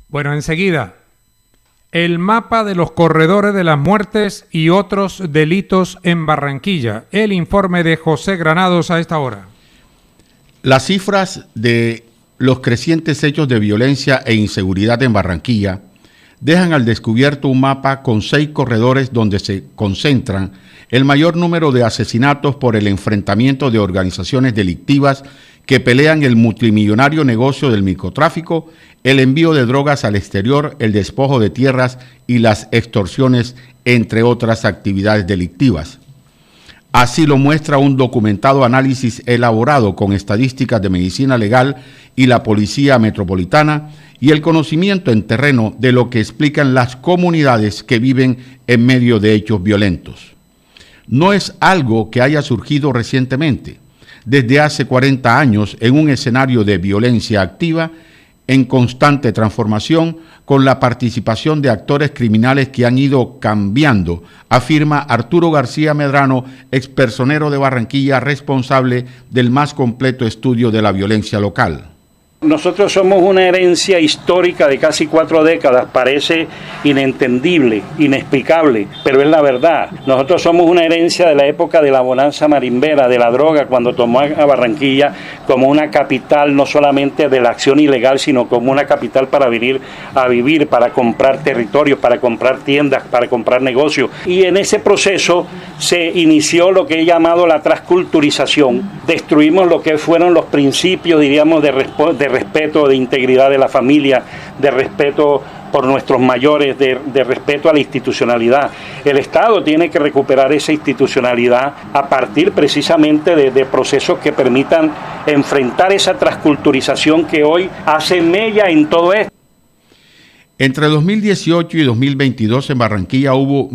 Bueno, enseguida, el mapa de los corredores de las muertes y otros delitos en Barranquilla. El informe de José Granados a esta hora. Las cifras de los crecientes hechos de violencia e inseguridad en Barranquilla dejan al descubierto un mapa con 6 corredores donde se concentran el mayor número de asesinatos por el enfrentamiento de organizaciones delictivas que pelean el multimillonario negocio del microtráfico, el envío de drogas al exterior, el despojo de tierras y las extorsiones, entre otras actividades delictivas. Así lo muestra un documentado análisis elaborado con estadísticas de medicina legal y la Policía Metropolitana y el conocimiento en terreno de lo que explican las comunidades que viven en medio de hechos violentos. No es algo que haya surgido recientemente. Desde hace 40 años, en un escenario de violencia activa, en constante transformación, con la participación de actores criminales que han ido cambiando, afirma Arturo García Medrano, expersonero de Barranquilla, responsable del más completo estudio de la violencia local. Nosotros somos una herencia histórica de casi 4 décadas, parece inentendible, inexplicable, pero es la verdad. Nosotros somos una herencia de la época de la bonanza marimbera, de la droga, cuando tomó a Barranquilla como una capital no solamente de la acción ilegal, sino como una capital para venir a vivir, para comprar territorios, para comprar tiendas, para comprar negocios. Y en ese proceso se inició lo que he llamado la transculturización. Destruimos lo que fueron los principios, diríamos, de respeto, de integridad de la familia, de respeto por nuestros mayores, de respeto a la institucionalidad. El Estado tiene que recuperar esa institucionalidad a partir precisamente de procesos que permitan enfrentar esa transculturización que hoy hace mella en todo esto. Entre 2018 y 2022 en Barranquilla hubo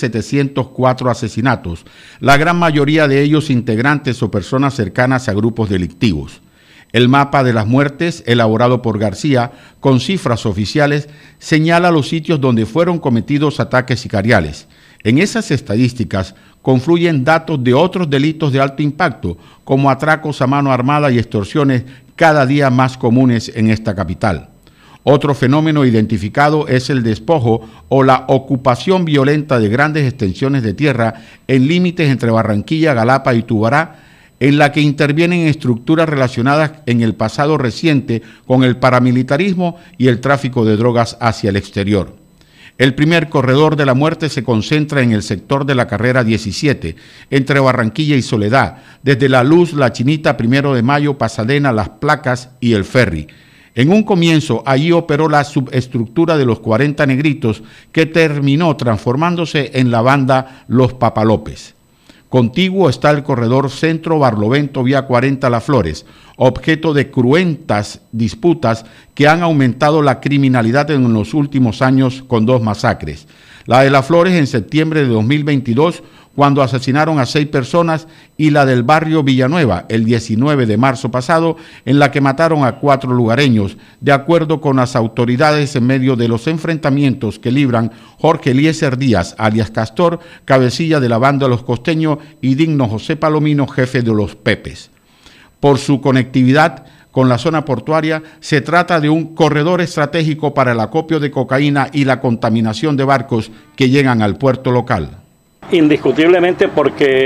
1.704 asesinatos, la gran mayoría de ellos integrantes o personas cercanas a grupos delictivos. El mapa de las muertes, elaborado por García, con cifras oficiales, señala los sitios donde fueron cometidos ataques sicariales. En esas estadísticas confluyen datos de otros delitos de alto impacto, como atracos a mano armada y extorsiones cada día más comunes en esta capital. Otro fenómeno identificado es el despojo o la ocupación violenta de grandes extensiones de tierra en límites entre Barranquilla, Galapa y Tubará, en la que intervienen estructuras relacionadas en el pasado reciente con el paramilitarismo y el tráfico de drogas hacia el exterior. El primer corredor de la muerte se concentra en el sector de la carrera 17, entre Barranquilla y Soledad, desde La Luz, La Chinita, 1 de Mayo, Pasadena, Las Placas y El Ferry. En un comienzo, allí operó la subestructura de los 40 Negritos, que terminó transformándose en la banda Los Papalópez. Contiguo está el corredor Centro Barlovento Vía 40 Las Flores, objeto de cruentas disputas que han aumentado la criminalidad en los últimos años con 2 masacres. La de Las Flores en septiembre de 2022, cuando asesinaron a 6 personas, y la del barrio Villanueva, el 19 de marzo pasado, en la que mataron a 4 lugareños, de acuerdo con las autoridades en medio de los enfrentamientos que libran Jorge Eliezer Díaz, alias Castor, cabecilla de la banda Los Costeños, y Digno José Palomino, jefe de los Pepes. Por su conectividad con la zona portuaria, se trata de un corredor estratégico para el acopio de cocaína y la contaminación de barcos que llegan al puerto local. Indiscutiblemente porque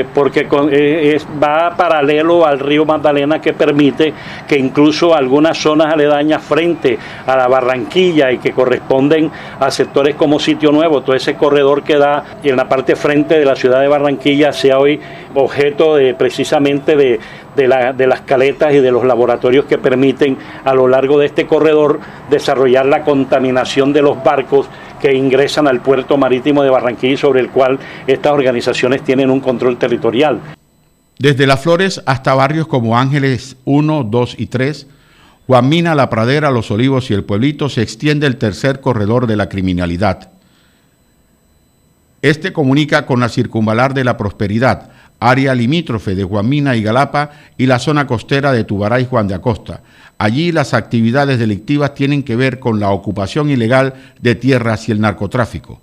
va paralelo al río Magdalena, que permite que incluso algunas zonas aledañas frente a la Barranquilla y que corresponden a sectores como Sitio Nuevo, todo ese corredor que da en la parte frente de la ciudad de Barranquilla, sea hoy objeto precisamente de las caletas y de los laboratorios que permiten a lo largo de este corredor desarrollar la contaminación de los barcos que ingresan al puerto marítimo de Barranquilla y sobre el cual estas organizaciones tienen un control territorial. Desde Las Flores hasta barrios como Ángeles 1, 2 y 3, Juan Mina, La Pradera, Los Olivos y El Pueblito, se extiende el tercer corredor de la criminalidad. Este comunica con la Circunvalar de la Prosperidad, área limítrofe de Juan Mina y Galapa, y la zona costera de Tubará y Juan de Acosta. Allí las actividades delictivas tienen que ver con la ocupación ilegal de tierras y el narcotráfico.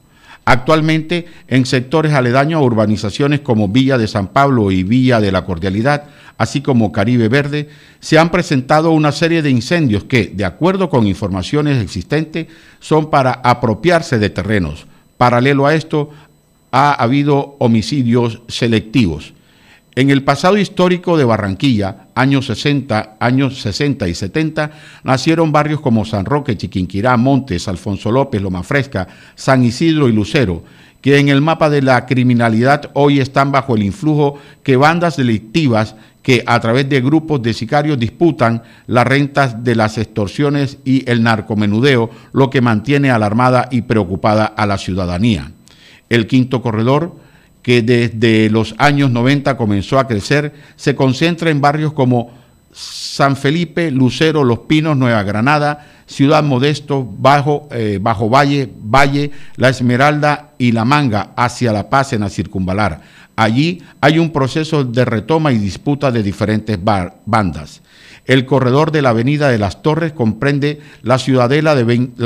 Actualmente, en sectores aledaños a urbanizaciones como Villa de San Pablo y Villa de la Cordialidad, así como Caribe Verde, se han presentado una serie de incendios que, de acuerdo con informaciones existentes, son para apropiarse de terrenos. Paralelo a esto, ha habido homicidios selectivos. En el pasado histórico de Barranquilla, años 60 y 70, nacieron barrios como San Roque, Chiquinquirá, Montes, Alfonso López, Loma Fresca, San Isidro y Lucero, que en el mapa de la criminalidad hoy están bajo el influjo que bandas delictivas que a través de grupos de sicarios disputan las rentas de las extorsiones y el narcomenudeo, lo que mantiene alarmada y preocupada a la ciudadanía. El quinto corredor, que desde los años 90 comenzó a crecer, se concentra en barrios como San Felipe, Lucero, Los Pinos, Nueva Granada, Ciudad Modesto, Bajo Valle, La Esmeralda y La Manga, hacia La Paz en la Circunvalar. Allí hay un proceso de retoma y disputa de diferentes bandas. El corredor de la Avenida de las Torres comprende la Ciudadela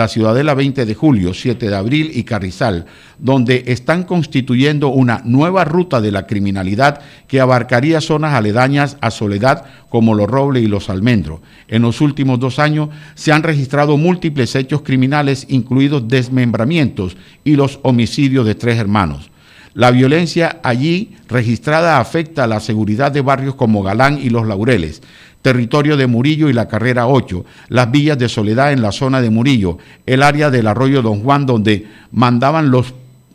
20 de Julio, 7 de Abril y Carrizal, donde están constituyendo una nueva ruta de la criminalidad que abarcaría zonas aledañas a Soledad como Los Robles y Los Almendros. En los últimos 2 años se han registrado múltiples hechos criminales, incluidos desmembramientos y los homicidios de 3 hermanos. La violencia allí registrada afecta a la seguridad de barrios como Galán y Los Laureles, territorio de Murillo y la Carrera 8, las villas de Soledad en la zona de Murillo, el área del arroyo Don Juan donde mandaban los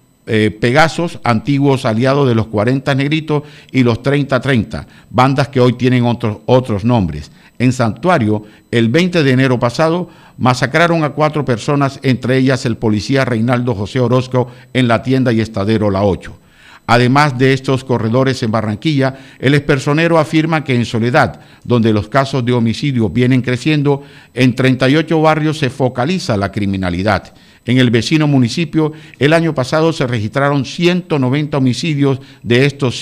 Pegasos, antiguos aliados de los 40 Negritos y los 30-30, bandas que hoy tienen otros nombres. En Santuario, el 20 de enero pasado, masacraron a 4 personas, entre ellas el policía Reinaldo José Orozco en la tienda y estadero La 8. Además de estos corredores en Barranquilla, el expersonero afirma que en Soledad, donde los casos de homicidio vienen creciendo, en 38 barrios se focaliza la criminalidad. En el vecino municipio, el año pasado se registraron 190 homicidios de estos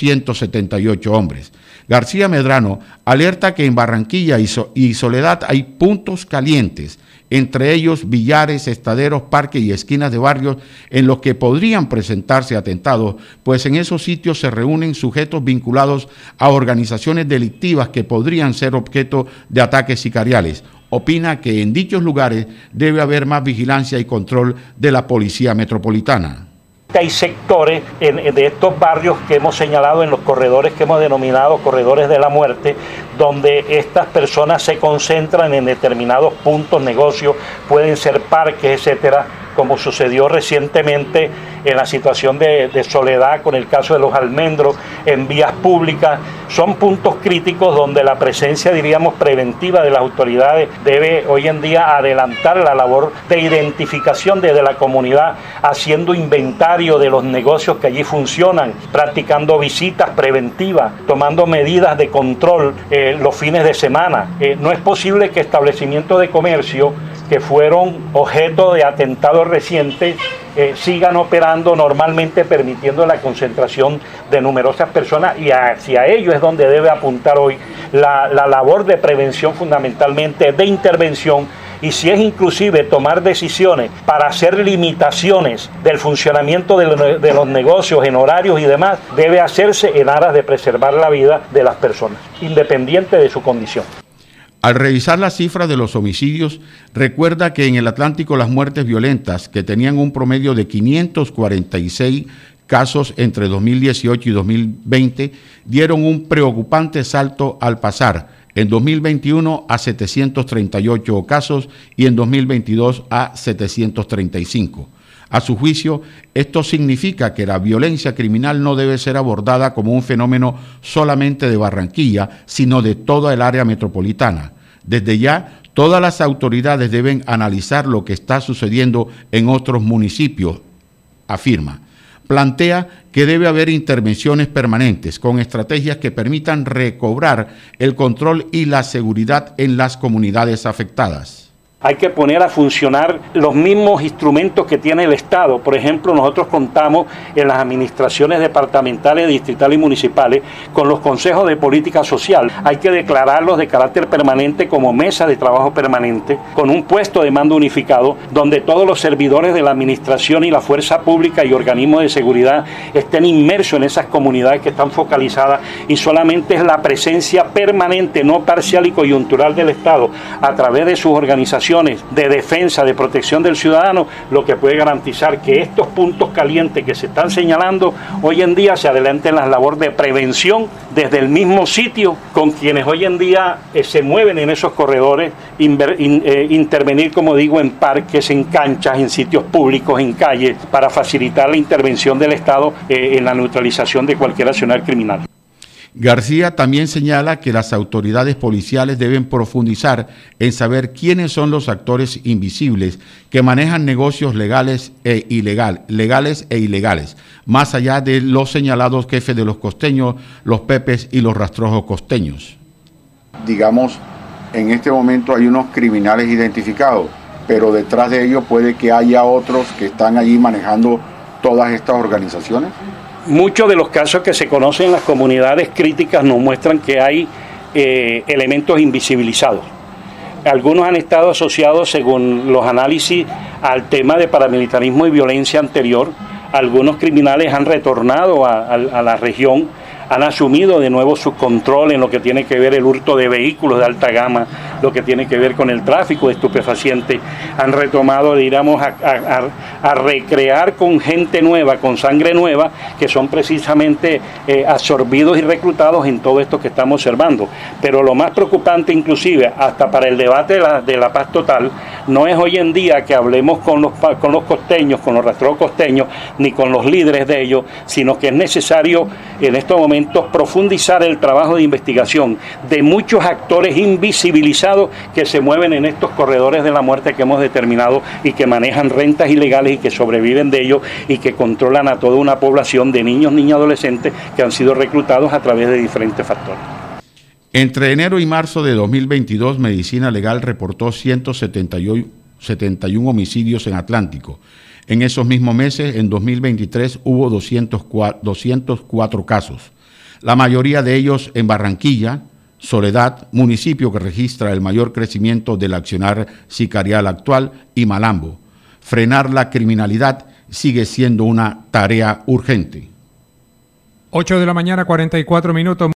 178 hombres. García Medrano alerta que en Barranquilla y Soledad hay puntos calientes, entre ellos billares, estaderos, parques y esquinas de barrios en los que podrían presentarse atentados, pues en esos sitios se reúnen sujetos vinculados a organizaciones delictivas que podrían ser objeto de ataques sicariales. Opina que en dichos lugares debe haber más vigilancia y control de la Policía Metropolitana. Hay sectores de estos barrios que hemos señalado en los corredores que hemos denominado corredores de la muerte, donde estas personas se concentran en determinados puntos, negocios, pueden ser parques, etcétera, como sucedió recientemente en la situación de Soledad con el caso de Los Almendros, en vías públicas. Son puntos críticos donde la presencia, diríamos, preventiva de las autoridades debe hoy en día adelantar la labor de identificación desde la comunidad, haciendo inventario de los negocios que allí funcionan, practicando visitas preventivas, tomando medidas de control los fines de semana. No es posible que establecimientos de comercio que fueron objeto de atentados recientes sigan operando normalmente, permitiendo la concentración de numerosas personas, y hacia ello es donde debe apuntar hoy la labor de prevención, fundamentalmente de intervención, y si es inclusive tomar decisiones para hacer limitaciones del funcionamiento de los negocios en horarios y demás, debe hacerse en aras de preservar la vida de las personas, independiente de su condición. Al revisar las cifras de los homicidios, recuerda que en el Atlántico las muertes violentas, que tenían un promedio de 546 casos entre 2018 y 2020, dieron un preocupante salto al pasar en 2021 a 738 casos y en 2022 a 735. A su juicio, esto significa que la violencia criminal no debe ser abordada como un fenómeno solamente de Barranquilla, sino de toda el área metropolitana. Desde ya, todas las autoridades deben analizar lo que está sucediendo en otros municipios, afirma. Plantea que debe haber intervenciones permanentes con estrategias que permitan recobrar el control y la seguridad en las comunidades afectadas. Hay que poner a funcionar los mismos instrumentos que tiene el Estado. Por ejemplo, nosotros contamos en las administraciones departamentales, distritales y municipales con los consejos de política social. Hay que declararlos de carácter permanente como mesa de trabajo permanente, con un puesto de mando unificado, donde todos los servidores de la administración y la fuerza pública y organismos de seguridad estén inmersos en esas comunidades que están focalizadas, y solamente es la presencia permanente, no parcial y coyuntural del Estado, a través de sus organizaciones de defensa, de protección del ciudadano, lo que puede garantizar que estos puntos calientes que se están señalando hoy en día se adelanten las labores de prevención desde el mismo sitio con quienes hoy en día se mueven en esos corredores, intervenir, como digo, en parques, en canchas, en sitios públicos, en calles, para facilitar la intervención del Estado en la neutralización de cualquier accionar criminal. García también señala que las autoridades policiales deben profundizar en saber quiénes son los actores invisibles que manejan negocios legales e ilegales, más allá de los señalados jefes de los costeños, los pepes y los rastrojos costeños. Digamos, en este momento hay unos criminales identificados, pero detrás de ellos puede que haya otros que están allí manejando todas estas organizaciones. Muchos de los casos que se conocen en las comunidades críticas nos muestran que hay elementos invisibilizados. Algunos han estado asociados, según los análisis, al tema de paramilitarismo y violencia anterior. Algunos criminales han retornado a la región, han asumido de nuevo su control en lo que tiene que ver el hurto de vehículos de alta gama, lo que tiene que ver con el tráfico de estupefacientes, han retomado, digamos, a recrear con gente nueva, con sangre nueva, que son precisamente absorbidos y reclutados en todo esto que estamos observando. Pero lo más preocupante, inclusive, hasta para el debate de la paz total, no es hoy en día que hablemos con los costeños, con los rastreros costeños, ni con los líderes de ellos, sino que es necesario en estos momentos profundizar el trabajo de investigación de muchos actores invisibilizados que se mueven en estos corredores de la muerte que hemos determinado y que manejan rentas ilegales y que sobreviven de ello y que controlan a toda una población de niños, niñas y adolescentes que han sido reclutados a través de diferentes factores. Entre enero y marzo de 2022, Medicina Legal reportó 171 homicidios en Atlántico. En esos mismos meses, en 2023, hubo 204 casos. La mayoría de ellos en Barranquilla, Soledad, municipio que registra el mayor crecimiento del accionar sicarial actual, y Malambo. Frenar la criminalidad sigue siendo una tarea urgente. 8 de la mañana, 44 minutos.